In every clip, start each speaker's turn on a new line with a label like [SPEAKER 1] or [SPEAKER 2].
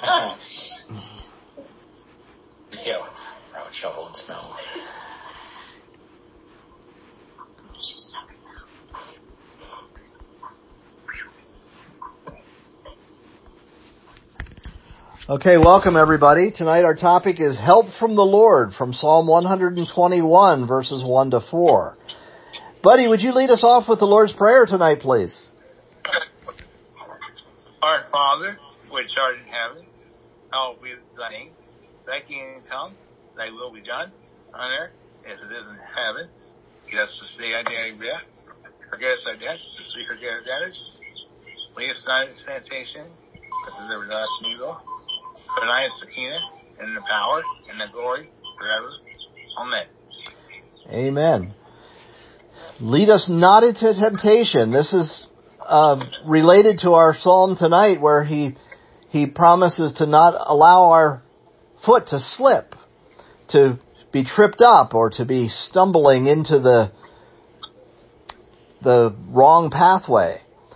[SPEAKER 1] Yeah, I would shovel and snow.
[SPEAKER 2] Okay, welcome everybody. Tonight our topic is Help from the Lord from Psalm 121 verses 1 to 4. Buddy, would you lead us off with the Lord's Prayer tonight, please?
[SPEAKER 3] Our Father, which art in heaven, hallowed be thy name. Thy kingdom come, thy will be done, on earth as it is in heaven. Give us this day our daily bread. Forgive us our debts, as we forgive our debtors. Lead us not into temptation, but deliver us from evil. For thine is the kingdom, and the power, and the glory, forever. Amen.
[SPEAKER 2] Amen. Lead us not into temptation. This is related to our psalm tonight, where he promises to not allow our foot to slip, to be tripped up, or to be stumbling into the wrong pathway.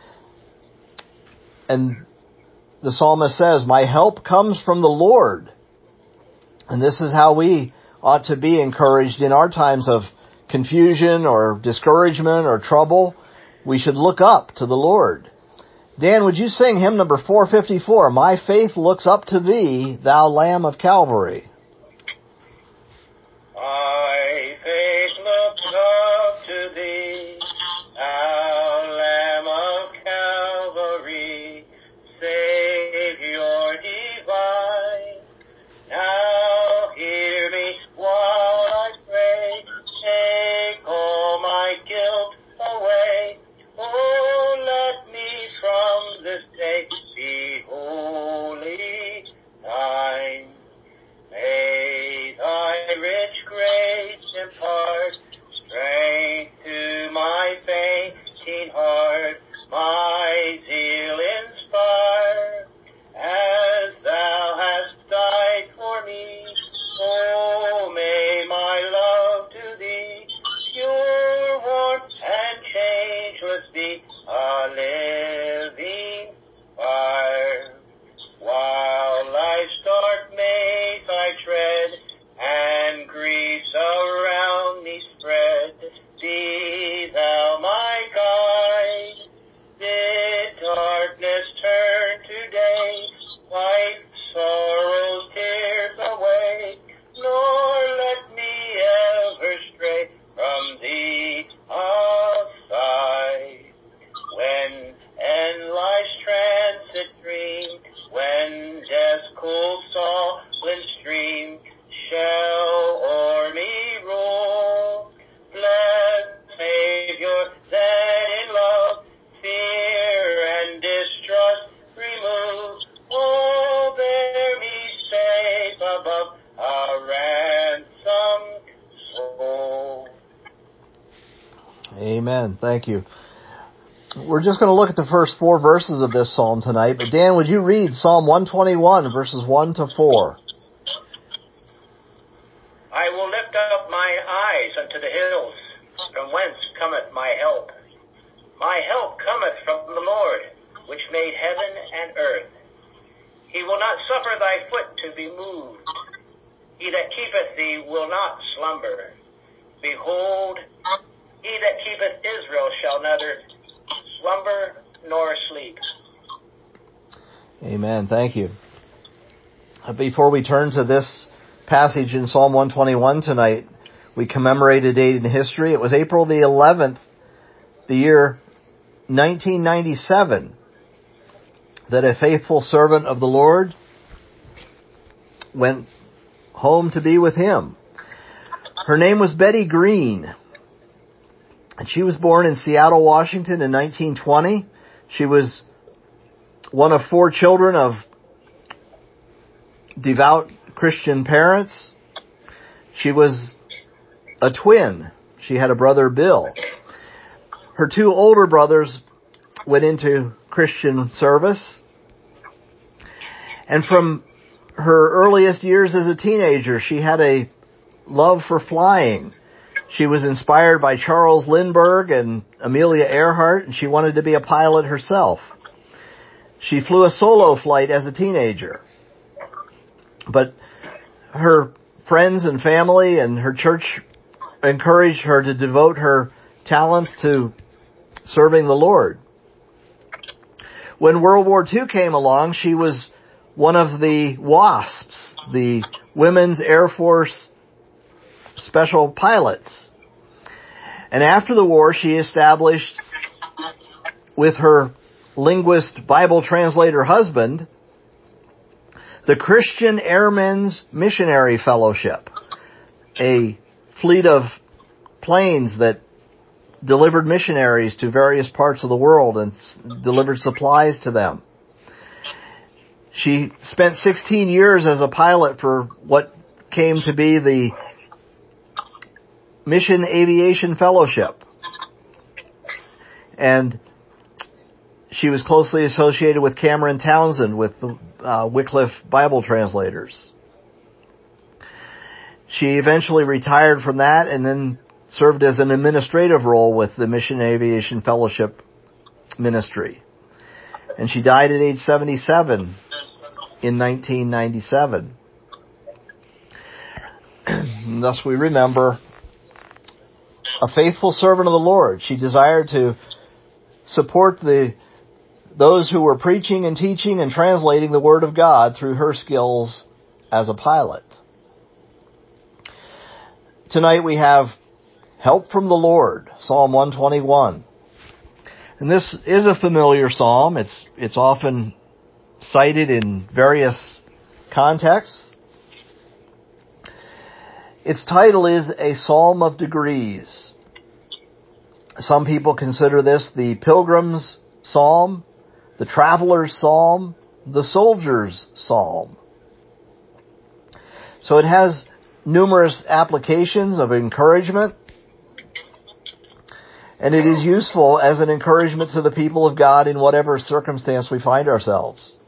[SPEAKER 2] And the psalmist says, "My help comes from the Lord." And this is how we ought to be encouraged in our times of confusion or discouragement or trouble. We should look up to the Lord. Dan, would you sing hymn number 454, "My Faith Looks Up to Thee, Thou Lamb of Calvary"?
[SPEAKER 4] My faith looks up to Thee, Thou Lamb of Calvary, Savior divine. Now hear me while I pray, take all my guilt away. Oh, let me from this day be wholly thine. May thy rich grace impart strength to my fainting heart, my zeal inspire, as thou hast died for me. Oh, may my love to thee, pure, warm, and changeless be, a living fire. While life's dark maze I tread, and griefs around me spread, be thou my guide. Bid darkness turn to day, wipe sorrow's tears away, nor let me ever stray from thee aside. When end life's transit dream, when death's cold sullen stream shall o'er me roll, blessed Savior, then in love, fear and distrust remove. Oh, bear me safe above a ransomed soul.
[SPEAKER 2] Amen. Thank you. We're just going to look at the first 4 verses of this psalm tonight. But Dan, would you read Psalm 121, verses 1 to 4?
[SPEAKER 4] I will lift up my eyes unto the hills, from whence cometh my help. My help cometh from the Lord, which made heaven and earth. He will not suffer thy foot to be moved. He that keepeth thee will not slumber. Behold, he that keepeth Israel shall neither slumber nor sleep.
[SPEAKER 2] Amen. Thank you. Before we turn to this passage in Psalm 121 tonight, we commemorate a date in history. It was April the 11th, the year 1997, that a faithful servant of the Lord went home to be with Him. Her name was Betty Green, and she was born in Seattle, Washington in 1920. She was one of 4 children of devout Christian parents. She was a twin. She had a brother, Bill. Her 2 older brothers went into Christian service. And from her earliest years as a teenager, she had a love for flying. She was inspired by Charles Lindbergh and Amelia Earhart, and she wanted to be a pilot herself. She flew a solo flight as a teenager. But her friends and family and her church encouraged her to devote her talents to serving the Lord. When World War II came along, she was one of the WASPs, the Women's Air Force Special Pilots. And after the war, she established, with her linguist Bible translator husband, the Christian Airmen's Missionary Fellowship, a fleet of planes that delivered missionaries to various parts of the world and delivered supplies to them. She spent 16 years as a pilot for what came to be the Mission Aviation Fellowship. And she was closely associated with Cameron Townsend with the Wycliffe Bible translators. She eventually retired from that and then served as an administrative role with the Mission Aviation Fellowship ministry. And she died at age 77 in 1997. And thus we remember a faithful servant of the Lord. She desired to support those who were preaching and teaching and translating the Word of God through her skills as a pilot. Tonight we have Help from the Lord, Psalm 121. And this is a familiar psalm. It's often cited in various contexts. Its title is A Psalm of Degrees. Some people consider this the Pilgrim's Psalm, the Traveler's Psalm, the Soldier's Psalm. So it has numerous applications of encouragement, and it is useful as an encouragement to the people of God in whatever circumstance we find ourselves.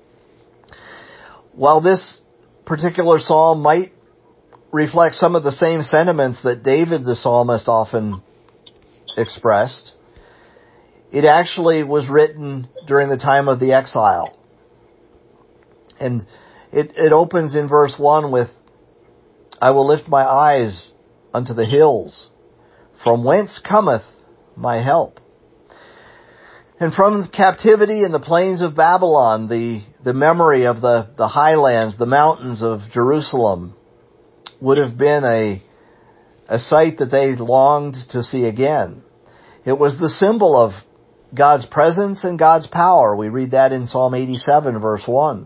[SPEAKER 2] While this particular psalm might reflect some of the same sentiments that David the psalmist often expressed, it actually was written during the time of the exile. And it opens in verse 1 with, I will lift my eyes unto the hills, from whence cometh my help. And from captivity in the plains of Babylon, the memory of the highlands, the mountains of Jerusalem, would have been a sight that they longed to see again. It was the symbol of God's presence and God's power. We read that in Psalm 87, verse 1.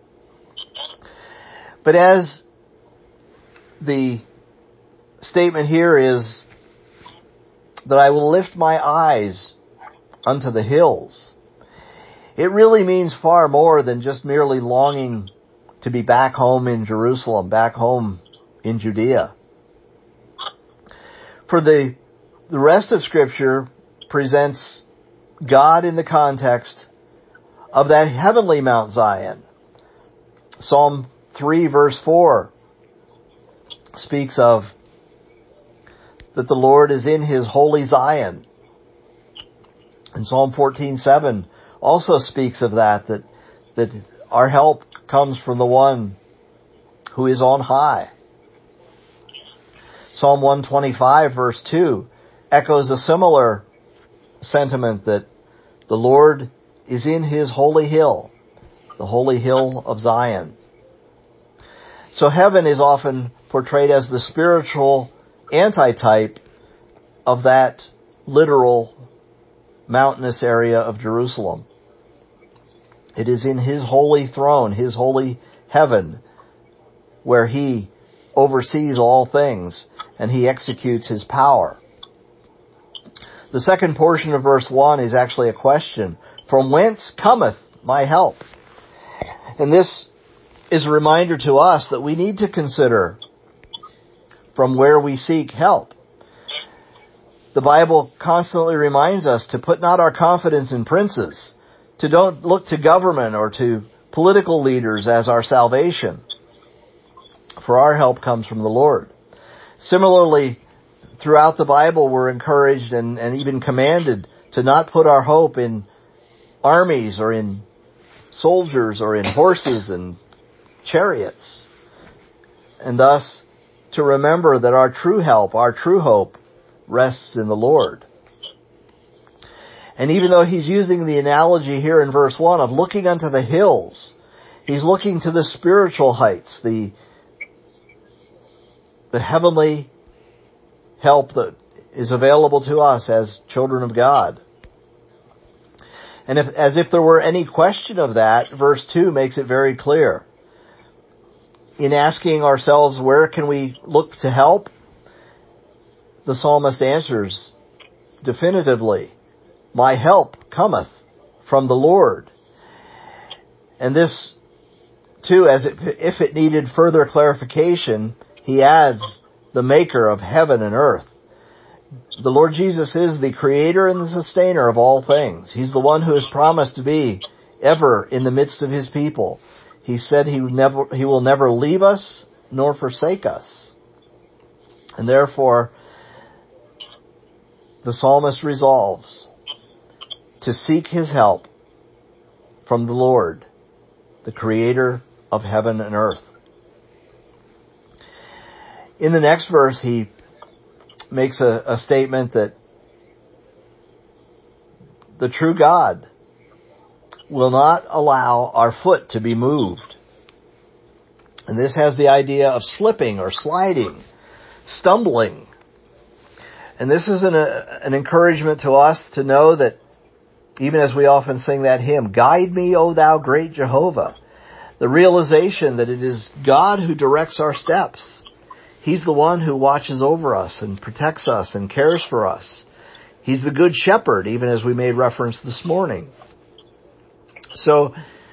[SPEAKER 2] But as the statement here is that I will lift my eyes unto the hills, it really means far more than just merely longing to be back home in Jerusalem, back home in Judea. For the rest of Scripture presents God in the context of that heavenly Mount Zion. Psalm 3 verse 4 speaks of that the Lord is in His holy Zion. And Psalm 14:7 also speaks of that our help comes from the one who is on high. Psalm 125 verse 2 echoes a similar sentiment that the Lord is in His holy hill, the holy hill of Zion. So heaven is often portrayed as the spiritual antitype of that literal mountainous area of Jerusalem. It is in His holy throne, His holy heaven, where He oversees all things and He executes His power. The second portion of verse 1 is actually a question. From whence cometh my help? And this is a reminder to us that we need to consider from where we seek help. The Bible constantly reminds us to put not our confidence in princes, to don't look to government or to political leaders as our salvation, for our help comes from the Lord. Similarly, throughout the Bible, we're encouraged and even commanded to not put our hope in armies or in soldiers or in horses and chariots. and thus to remember that our true help, our true hope, rests in the Lord. And even though he's using the analogy here in verse 1 of looking unto the hills, he's looking to the spiritual heights, the heavenly help that is available to us as children of God. And as if there were any question of that, verse 2 makes it very clear. In asking ourselves, where can we look to help? The psalmist answers definitively, my help cometh from the Lord. And this, too, if it needed further clarification, he adds the maker of heaven and earth. The Lord Jesus is the creator and the sustainer of all things. He's the one who has promised to be ever in the midst of his people. He said he will never leave us nor forsake us. And therefore, the psalmist resolves to seek his help from the Lord, the creator of heaven and earth. In the next verse, he makes a statement that the true God will not allow our foot to be moved. And this has the idea of slipping or sliding, stumbling. And this is an encouragement to us to know that, even as we often sing that hymn, guide me, O thou great Jehovah, the realization that it is God who directs our steps. He's the one who watches over us and protects us and cares for us. He's the good shepherd, even as we made reference this morning. So,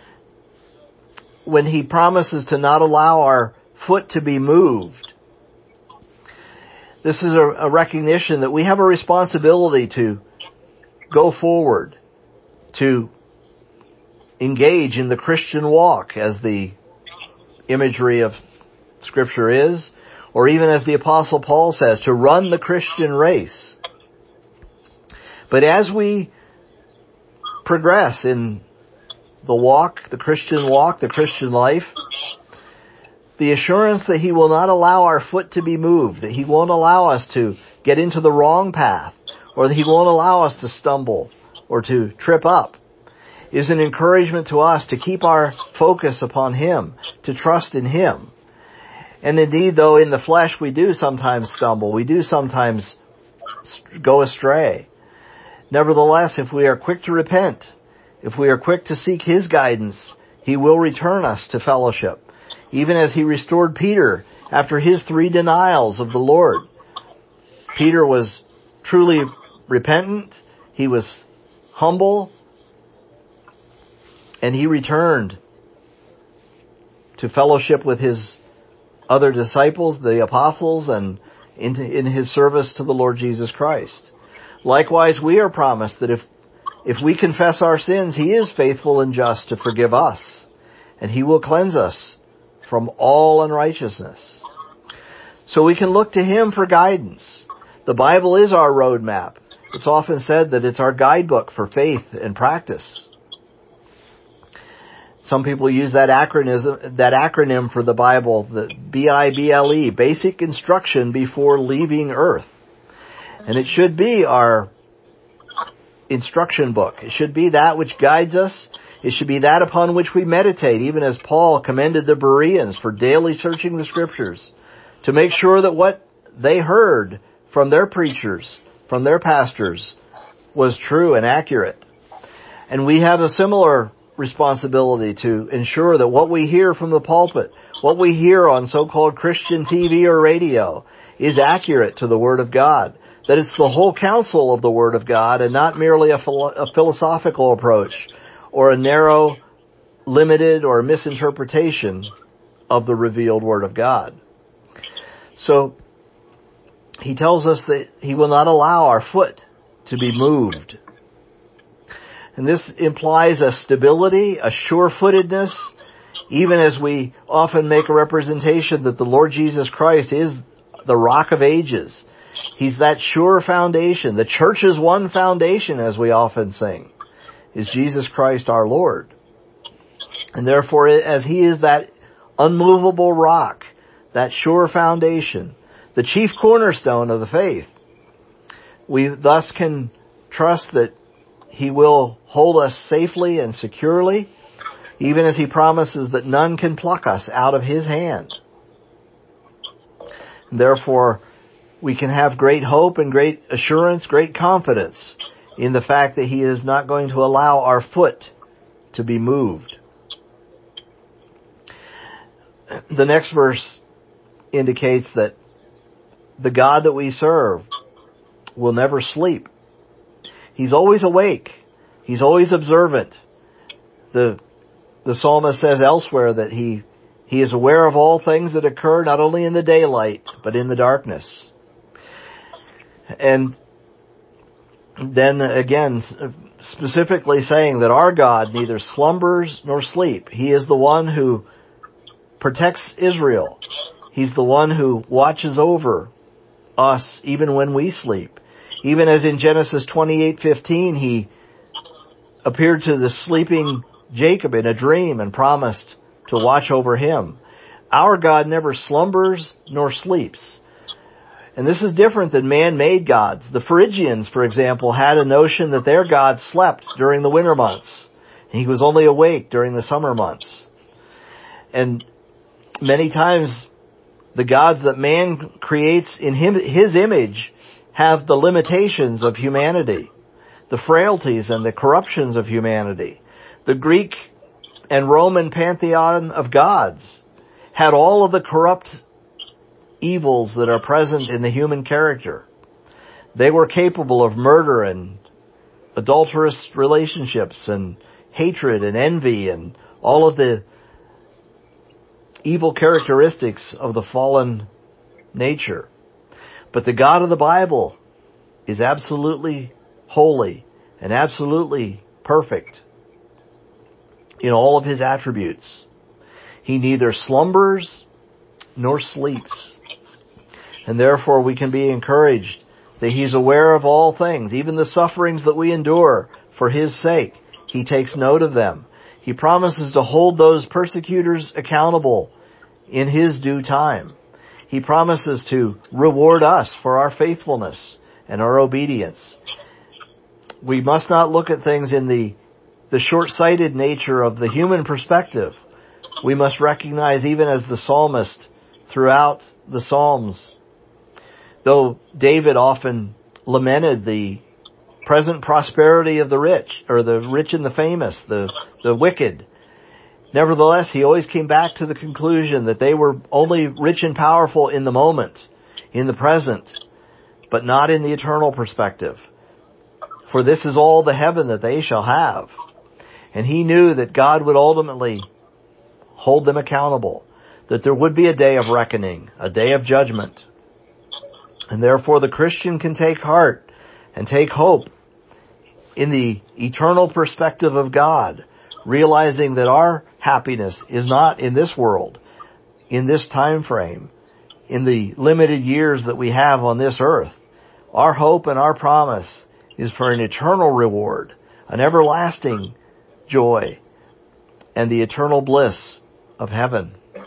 [SPEAKER 2] when he promises to not allow our foot to be moved, this is a recognition that we have a responsibility to go forward, to engage in the Christian walk, as the imagery of Scripture is, or even as the Apostle Paul says, to run the Christian race. But as we progress in the walk, the Christian life, the assurance that he will not allow our foot to be moved, that he won't allow us to get into the wrong path, or that he won't allow us to stumble or to trip up, is an encouragement to us to keep our focus upon him, to trust in him. And indeed, though in the flesh we do sometimes stumble, we do sometimes go astray. Nevertheless, if we are quick to repent, if we are quick to seek his guidance, he will return us to fellowship. Even as he restored Peter after his 3 denials of the Lord. Peter was truly repentant, he was humble, and he returned to fellowship with his other disciples, the apostles, and in his service to the Lord Jesus Christ. Likewise, we are promised that if we confess our sins, he is faithful and just to forgive us, and he will cleanse us from all unrighteousness. So we can look to him for guidance. The Bible is our roadmap. It's often said that it's our guidebook for faith and practice. Some people use that acronym for the Bible, the BIBLE, Basic Instruction Before Leaving Earth. And it should be our instruction book. It should be that which guides us. It should be that upon which we meditate, even as Paul commended the Bereans for daily searching the Scriptures, to make sure that what they heard from their preachers, from their pastors, was true and accurate. And we have a similar responsibility to ensure that what we hear from the pulpit, what we hear on so-called Christian TV or radio, is accurate to the Word of God. That it's the whole counsel of the Word of God and not merely a philosophical approach or a narrow, limited, or misinterpretation of the revealed Word of God. So, he tells us that he will not allow our foot to be moved. And this implies a stability, a sure-footedness, even as we often make a representation that the Lord Jesus Christ is the rock of ages. He's that sure foundation. The church's one foundation, as we often sing, is Jesus Christ our Lord. And therefore, as he is that unmovable rock that sure foundation, the chief cornerstone of the faith. We thus can trust that He will hold us safely and securely, even as He promises that none can pluck us out of His hand. Therefore, we can have great hope and great assurance, great confidence in the fact that He is not going to allow our foot to be moved. The next verse indicates that the God that we serve will never sleep. He's always awake. He's always observant. The psalmist says elsewhere that He is aware of all things that occur not only in the daylight, but in the darkness. And then again, specifically saying that our God neither slumbers nor sleep. He is the one who protects Israel. He's the one who watches over us even when we sleep. Even as in Genesis 28:15, He appeared to the sleeping Jacob in a dream and promised to watch over him. Our God never slumbers nor sleeps. And this is different than man-made gods. The Phrygians, for example, had a notion that their God slept during the winter months. He was only awake during the summer months. And many times, the gods that man creates in his image have the limitations of humanity, the frailties and the corruptions of humanity. The Greek and Roman pantheon of gods had all of the corrupt evils that are present in the human character. They were capable of murder and adulterous relationships and hatred and envy and all of the evil characteristics of the fallen nature. But the God of the Bible is absolutely holy and absolutely perfect in all of His attributes. He neither slumbers nor sleeps. And therefore we can be encouraged that He's aware of all things, even the sufferings that we endure for His sake. He takes note of them. He promises to hold those persecutors accountable in His due time. He promises to reward us for our faithfulness and our obedience. We must not look at things in the short-sighted nature of the human perspective. We must recognize, even as the psalmist throughout the Psalms, though David often lamented the present prosperity of the rich, or the rich and the famous, the wicked, nevertheless, he always came back to the conclusion that they were only rich and powerful in the moment, in the present, but not in the eternal perspective. For this is all the heaven that they shall have. And he knew that God would ultimately hold them accountable, that there would be a day of reckoning, a day of judgment. And therefore the Christian can take heart and take hope in the eternal perspective of God, realizing that our happiness is not in this world, in this time frame, in the limited years that we have on this earth. Our hope and our promise is for an eternal reward, an everlasting joy, and the eternal bliss of heaven.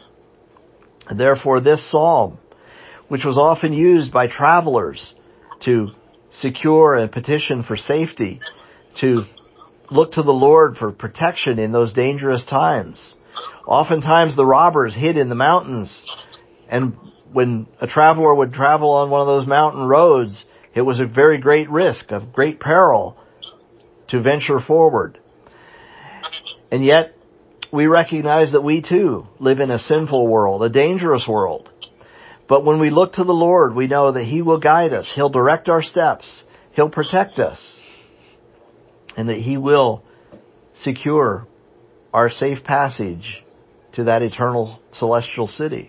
[SPEAKER 2] And therefore this psalm, which was often used by travelers to secure and petition for safety, to look to the Lord for protection in those dangerous times. Oftentimes the robbers hid in the mountains, and when a traveler would travel on one of those mountain roads, it was a very great risk, of great peril to venture forward. And yet, we recognize that we too live in a sinful world, a dangerous world. But when we look to the Lord, we know that He will guide us. He'll direct our steps. He'll protect us. And that He will secure our safe passage to that eternal celestial city.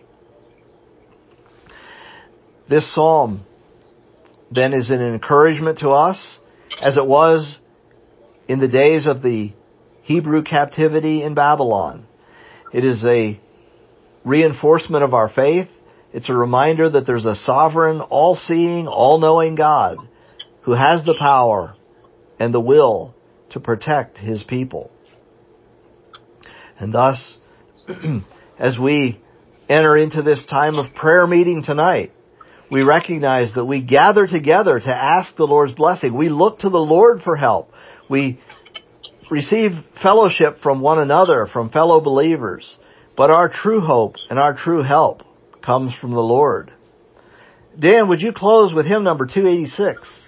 [SPEAKER 2] This psalm then is an encouragement to us, as it was in the days of the Hebrew captivity in Babylon. It is a reinforcement of our faith. It's a reminder that there's a sovereign, all-seeing, all-knowing God who has the power and the will to protect His people. And thus, as we enter into this time of prayer meeting tonight, we recognize that we gather together to ask the Lord's blessing. We look to the Lord for help. We receive fellowship from one another, from fellow believers. But our true hope and our true help comes from the Lord. Dan, would you close with hymn number 286?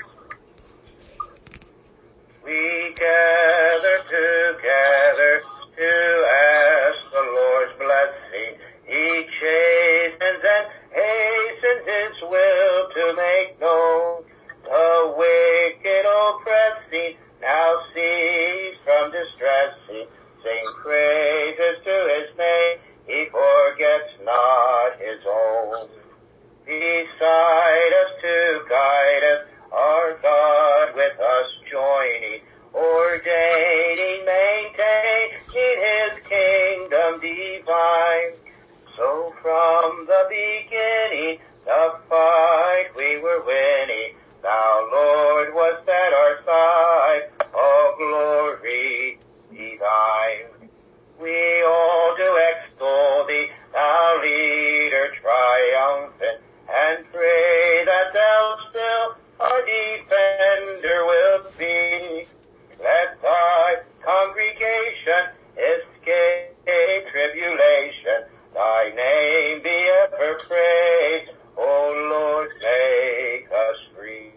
[SPEAKER 4] We gather together to ask the Lord's blessing. He chastens and hastens His will to make known. The wicked oppressing now cease from distressing. Sing praises to His name. He forgets not His own. Beside us to guide us, our God with us joining, ordaining, maintaining His kingdom divine. So from the beginning, the fight we were winning. Thou, Lord, wast at our side, all glory divine. We all do extol Thee, Thou leader triumphant, and pray that Thou still our defender wilt be. Let Thy congregation escape tribulation. Thy name be ever praised. O Lord, make us free.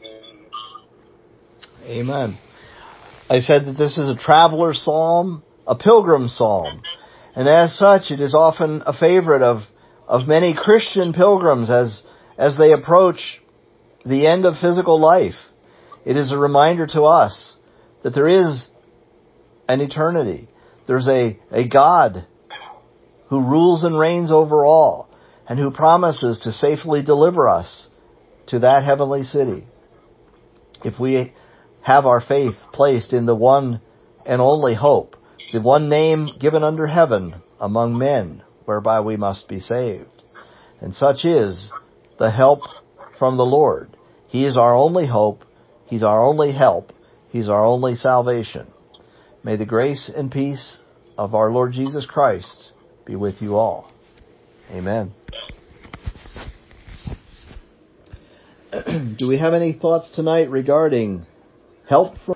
[SPEAKER 2] Amen. I said that this is a traveler psalm, a pilgrim psalm. And as such, it is often a favorite of many Christian pilgrims as they approach the end of physical life. It is a reminder to us that there is an eternity. There's a God who rules and reigns over all and who promises to safely deliver us to that heavenly city if we have our faith placed in the one and only hope, the one name given under heaven among men, whereby we must be saved. And such is the help from the Lord. He is our only hope. He's our only help. He's our only salvation. May the grace and peace of our Lord Jesus Christ be with you all. Amen. Do we have any thoughts tonight regarding help from